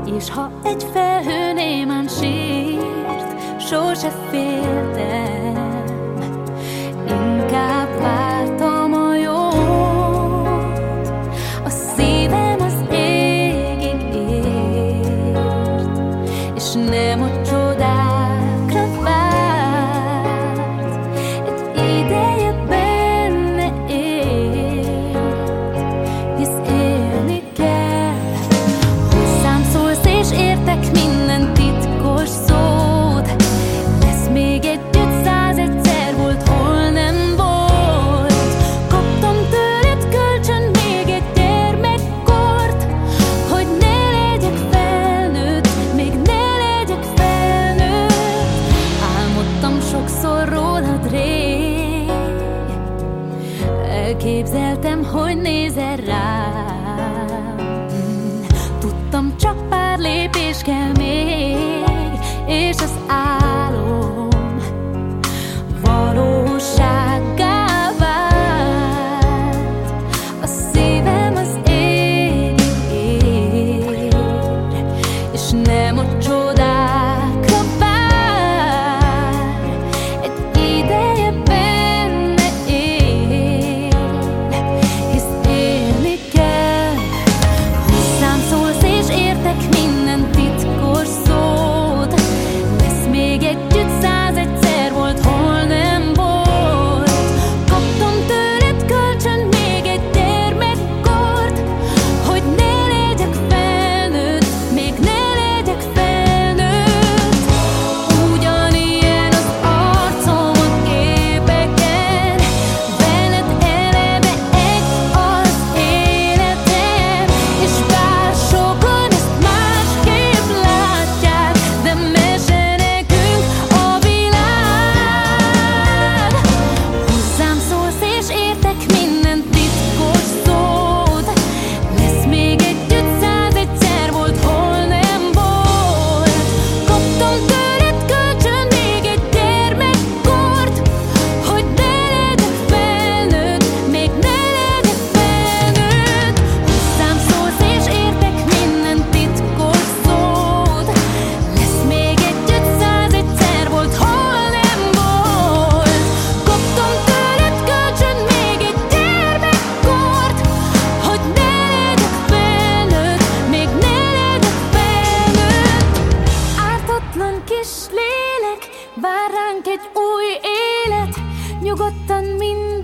És ha egy felhő némán sírt, sose féltem, inkább vártam a jót. A szívem az égig ért, és nem a csodákra várt. Egy ideje benne élt, hisz élni kell. Hozzám szólsz és értek minden titkos szót. Lesz még együtt 101-szer, volt, hol nem volt. Kaptam tőled kölcsön még egy gyermekkort, hogy ne legyek felnőtt, még ne legyek felnőtt. Álmodtam sokszor rólad rég, elképzeltem, hogy nézel rám. Tudtam, csak pár lépés kell még, és az álom valósággá vált. A szívem az égig ér, és nem a csodákra vár. Egy ideje benne él, hisz élni kell. Hozzám szólsz és értek minden titkos szót. Lesz még együtt 101-szer, volt, hol nem volt. Kaptam tőled kölcsön még egy gyermekkort, hogy ne legyek felnőtt, még ne legyek felnőtt. Ugyanilyen az arcom a képeken, veled eleve egy az életem. És bár sokan ezt másképp látják, de mese nekünk a világ. Hozzám szólsz és értek minden titkos szót. Lesz még együtt 101-szer, volt, hol nem volt. Kaptam tőled kölcsön még egy gyermekkort, hogy ne legyek felnőtt, még ne legyek felnőtt. Hozzám szólsz és értek minden titkos szót. Lesz még együtt 101-szer, volt, hol nem volt. Kaptam tőled kölcsön még egy gyermekkort, hogy ne legyek felnőtt, még ne legyek felnőtt. Ártatlan kis lélek, vár ránk egy új élet, nyugodtan minden